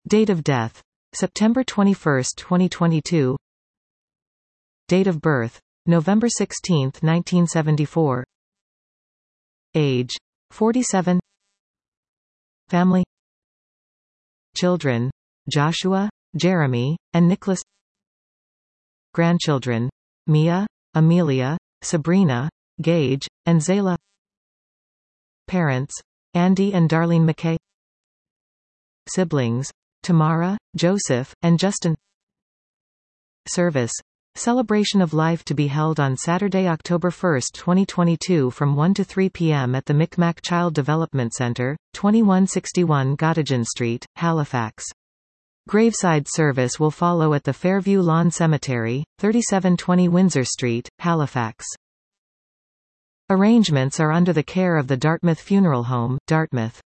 Date of death: September 21, 2022. Date of birth: November 16, 1974. Age: 47. Family: Children: Joshua, Jeremy, and Nicholas. Grandchildren: Mia, Amelia, Sabrina, Gage, and Zayla. Parents: Andy and Darlene McKay. Siblings: Tamara, Joseph, and Justin. Service: Celebration of Life to be held on Saturday, October 1, 2022 from 1 to 3 p.m. at the Micmac Child Development Center, 2161 Gottingen Street, Halifax. Graveside service will follow at the Fairview Lawn Cemetery, 3720 Windsor Street, Halifax. Arrangements are under the care of the Dartmouth Funeral Home, Dartmouth.